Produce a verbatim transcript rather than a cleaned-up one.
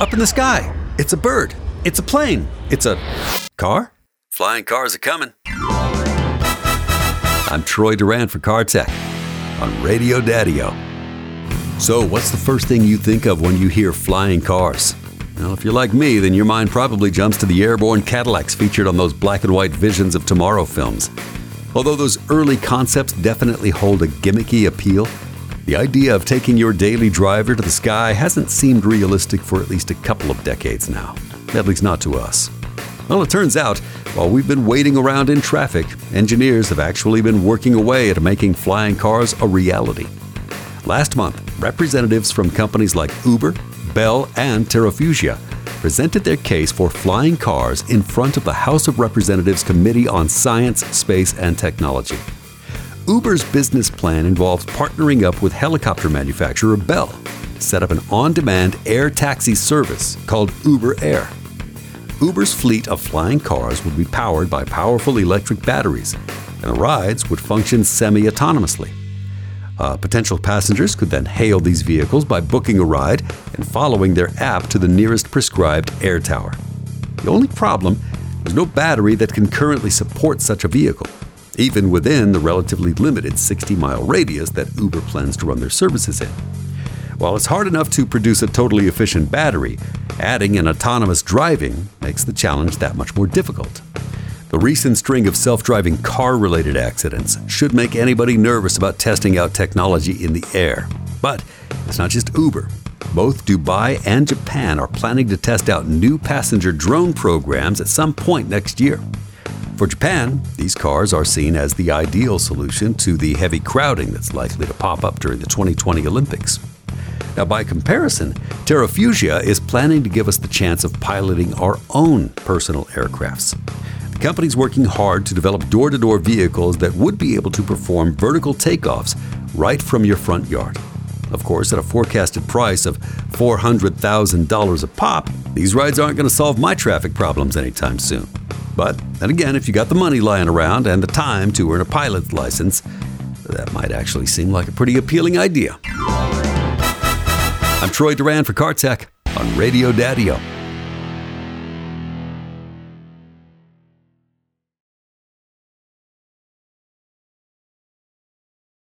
Up in the sky. It's a bird. It's a plane. It's a car? Flying cars are coming. I'm Troy Duran for Car Tech on Radio Daddy-O. So, what's the first thing you think of when you hear flying cars? Well, if you're like me, then your mind probably jumps to the airborne Cadillacs featured on those black and white Visions of Tomorrow films. Although those early concepts definitely hold a gimmicky appeal, the idea of taking your daily driver to the sky hasn't seemed realistic for at least a couple of decades now. At least not to us. Well, it turns out, while we've been waiting around in traffic, engineers have actually been working away at making flying cars a reality. Last month, representatives from companies like Uber, Bell, and Terrafugia presented their case for flying cars in front of the House of Representatives Committee on Science, Space, and Technology. Uber's business plan involves partnering up with helicopter manufacturer Bell to set up an on-demand air taxi service called Uber Air. Uber's fleet of flying cars would be powered by powerful electric batteries, and the rides would function semi-autonomously. Uh, potential passengers could then hail these vehicles by booking a ride and following their app to the nearest prescribed air tower. The only problem is no battery that can currently support such a vehicle, even within the relatively limited sixty-mile radius that Uber plans to run their services in. While it's hard enough to produce a totally efficient battery, adding an autonomous driving makes the challenge that much more difficult. The recent string of self-driving car-related accidents should make anybody nervous about testing out technology in the air. But it's not just Uber. Both Dubai and Japan are planning to test out new passenger drone programs at some point next year. For Japan, these cars are seen as the ideal solution to the heavy crowding that's likely to pop up during the twenty twenty Olympics. Now, by comparison, Terrafugia is planning to give us the chance of piloting our own personal aircrafts. The company's working hard to develop door-to-door vehicles that would be able to perform vertical takeoffs right from your front yard. Of course, at a forecasted price of four hundred thousand dollars a pop, these rides aren't going to solve my traffic problems anytime soon. But then again, if you got the money lying around and the time to earn a pilot's license, that might actually seem like a pretty appealing idea. I'm Troy Duran for Car Tech on Radio Daddy-O.